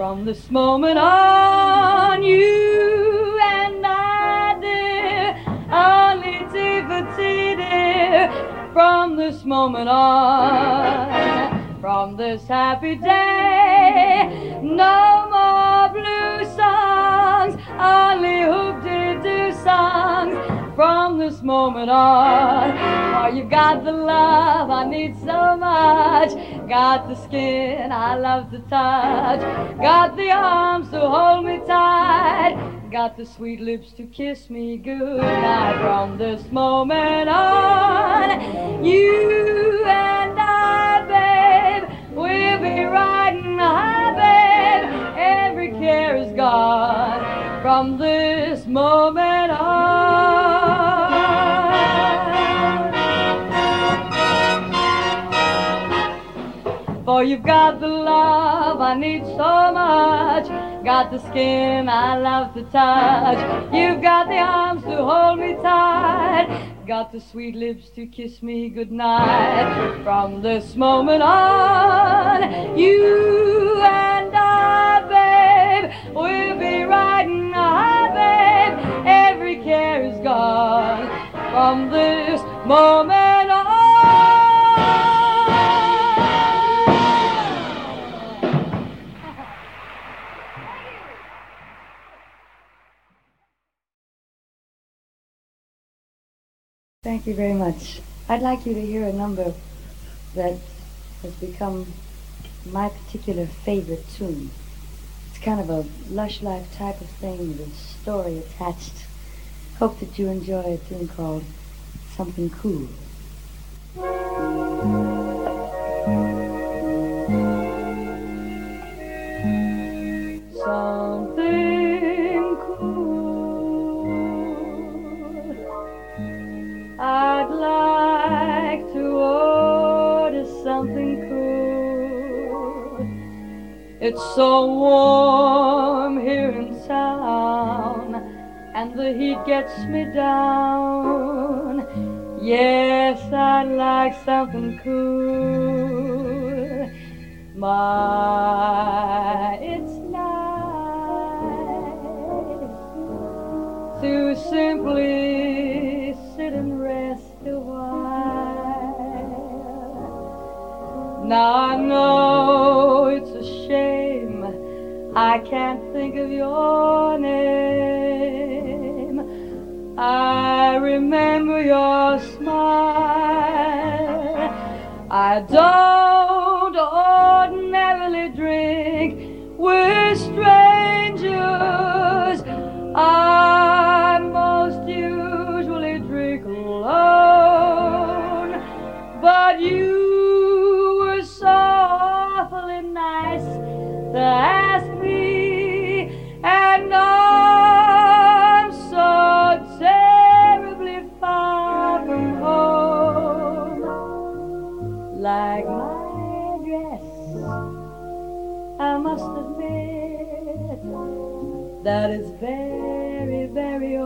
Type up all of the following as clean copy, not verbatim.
From this moment on, you and I, dear, only tea, dear. From this moment on, from this happy day, no more blue songs, only hoop-dee-doo songs. From this moment on, for you've got the love I need so much, got the skin I love to touch, got the arms to hold me tight, got the sweet lips to kiss me goodnight. From this moment on, you and I, babe, we'll be riding high, babe, every care is gone. From this moment on, for you've got the love I need so much, got the skin I love to touch, you've got the arms to hold me tight, got the sweet lips to kiss me goodnight. From this moment on, you and I, babe, we'll be riding high, babe, every care is gone. From this moment on. Thank you very much. I'd like you to hear a number that has become my particular favorite tune. It's kind of a lush life type of thing with a story attached. Hope that you enjoy a tune called Something Cool. Something cool. I'd like to order something cool. It's so warm here in town, and the heat gets me down. Yes, I'd like something cool. My, it's nice to simply sit and rest a while. Now I know it's a shame I can't think of your name. I remember your smile. I don't ordinarily drink with strangers. I most usually drink alone. But you were so awfully nice to ask me, and I'm so terribly far from home. Like my dress, I must admit that it's very, very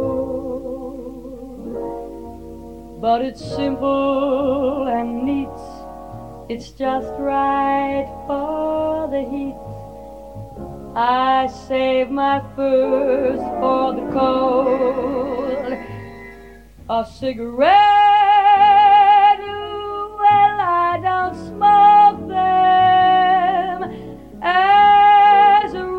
old. But it's simple and neat, it's just right for the heat. I save my furs for the cold. A cigarette, well, I don't smoke them as a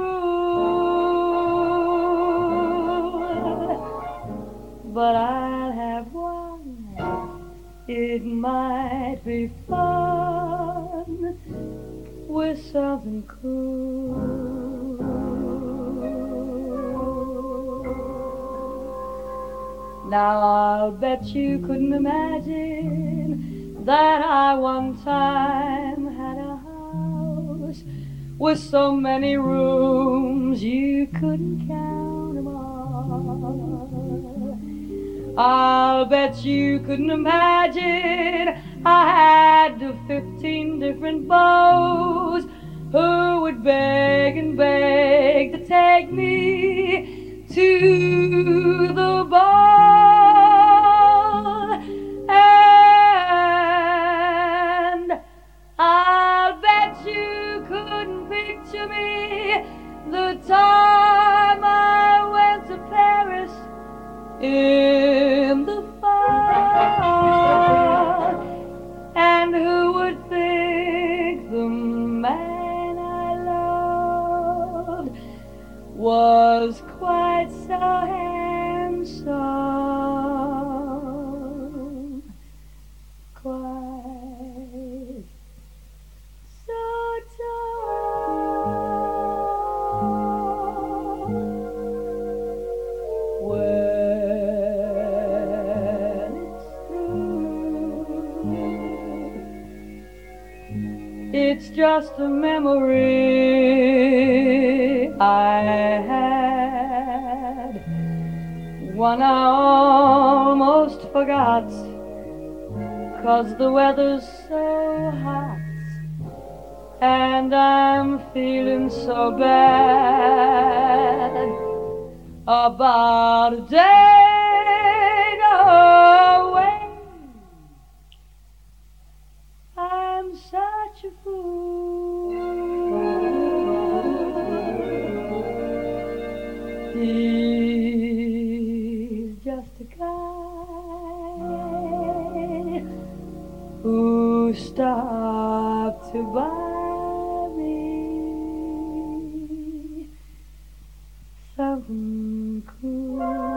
rule, but I'll have one. It might be fun with something cool. Now I'll bet you couldn't imagine that I one time had a house with so many rooms you couldn't count them all. I'll bet you couldn't imagine I had 15 different beaux who would beg and beg to take me to the ball. And I'll bet you couldn't picture me It's just a memory I had, one I almost forgot, 'cause the weather's so hot and I'm feeling so bad about a day away. I'm such a fool. He's just a guy who stopped to buy me something cool.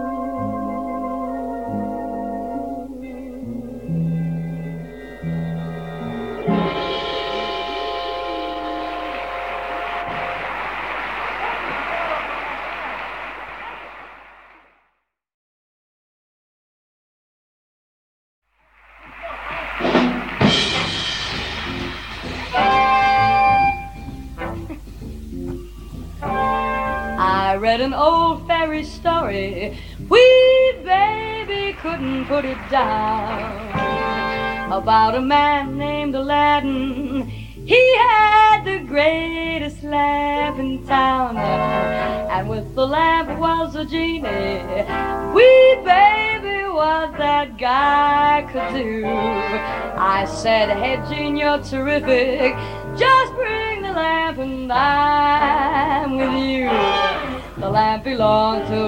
I read an old fairy story, wee baby couldn't put it down, about a man named Aladdin. He had the greatest lamp in town, and with the lamp was a genie. Wee baby, what that guy could do. I said, hey genie, you're terrific, just bring the lamp and I'm with you. The lamp belonged to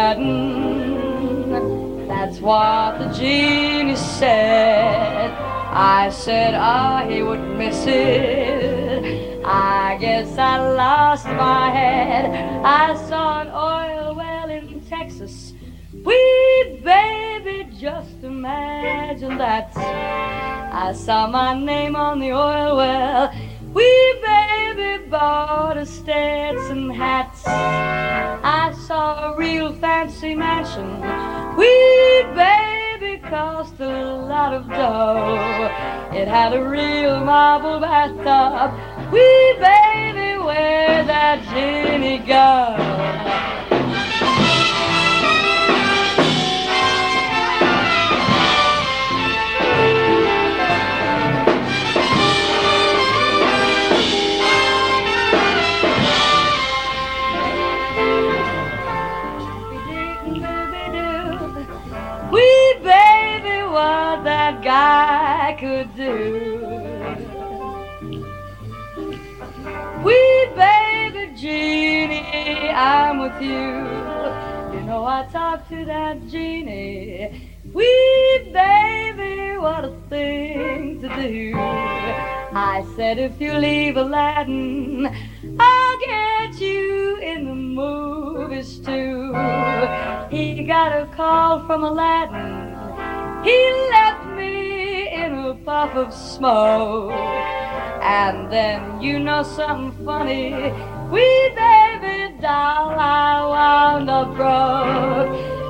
Aladdin, that's what the genie said. I said, he wouldn't miss it. I guess I lost my head. I saw an oil well in Texas. Wee baby, just imagine that. I saw my name on the oil well. Wee baby bought a Stetson hat. I saw a real fancy mansion. Wee baby cost a lot of dough. It had a real marble bathtub. Wee baby, where'd that genie go? Wee baby, what that guy could do. Wee baby genie, I'm with you. You know I talked to that genie. Wee baby, what a thing to do. I said, if you leave Aladdin, I'll get you in the movies too. He got a call from Aladdin. He left me in a puff of smoke. And then, you know something funny, wee baby doll, I wound up broke.